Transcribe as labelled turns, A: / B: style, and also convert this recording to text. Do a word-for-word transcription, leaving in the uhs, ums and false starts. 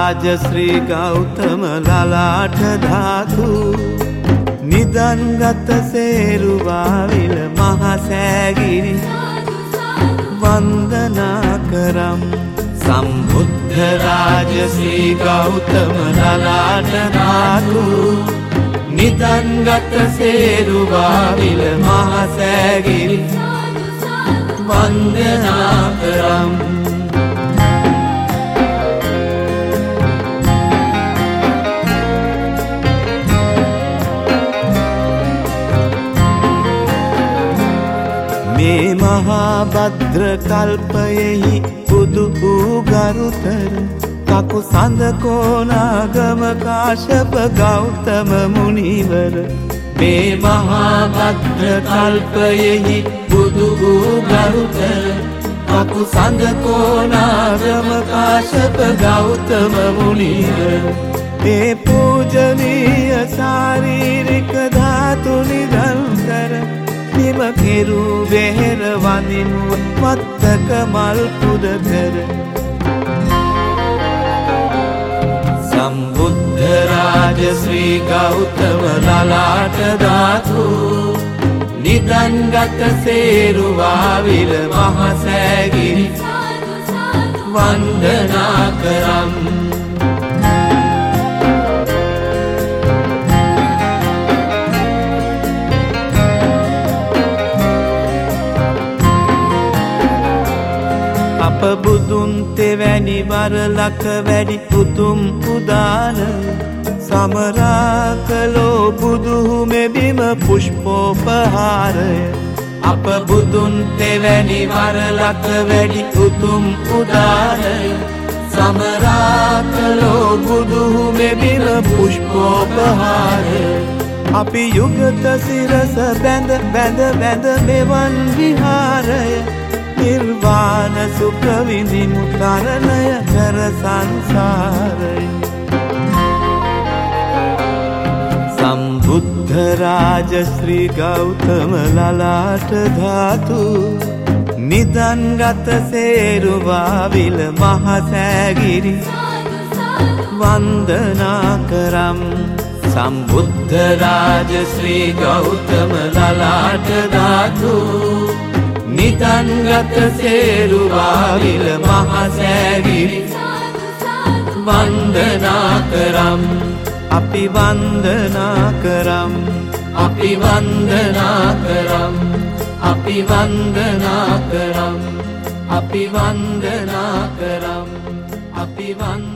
A: රාජශ්‍රී ගෞතම ලලාට ධාතු නිදන්ගත සේරුවාවිල මහසෑගිරි වන්දනා කරම් සම්බුද්ධ රාජශ්‍රී ගෞතම ලලාට ධාතු නිදන්ගත සේරුවාවිල මහසෑගිරි වන්දනා කරම් මේ මහා භද්‍ර කල්පයෙහි බුදු වූ ගරුතර කකු සඳ කෝනාගම කාශ්‍යප ගෞතම මුනිවර මේ මහා භද්‍ර කල්පයෙහි බුදු වූ ගරුතර කකු සඳ කෝනාගම කාශ්‍යප ගෞතම මුනිවර මේ පූජනීය ශාරීරික ධාතු නිදන් කර නිම කෙරු වෙහෙර වඳිනු මත්තක මල් පුද කර සම්බුද්ධ රාජශ්‍රී ගෞතම ලලාට ධාතු නිදන්ගත සේරුවාවිල මහසෑගිරි වන්දනා කරම් අප බුදුන් තෙවැනි වරලක වැඩි උතුම් උදාන සමරාකලෝ බුදුහු මෙබිම පුෂ්පෝපහාරය අප බුදුන් තෙවැනි වරලක වැඩි උතුම් උදානය සමරාකලෝ බුදුහු මෙබිම පුෂ්පෝපහාරය අපි යුගත සිරස බැඳ බැඳ බැඳ මෙවන් විහාරය නිර්වාණ සුඛ විඳිමු තරණය කර සංසාරය සම්බුද්ධ රාජශ්‍රී ගෞතම ලලාට ධාතු නිදන්ගත සේරුවාවිල මහසෑගිරි වන්දනා කරම් සම්බුද්ධ රාජශ්‍රී ගෞතම ලලාට ධාතු නිදන්ගත සේරුවාවිල මහසෑගිරි වන්දනා කරම් අපි වන්දනා කරම් අපි වන්දනා කරම් අපි වන්දනා කරම් අපි වන්දනා කරම් අපි වන්දනා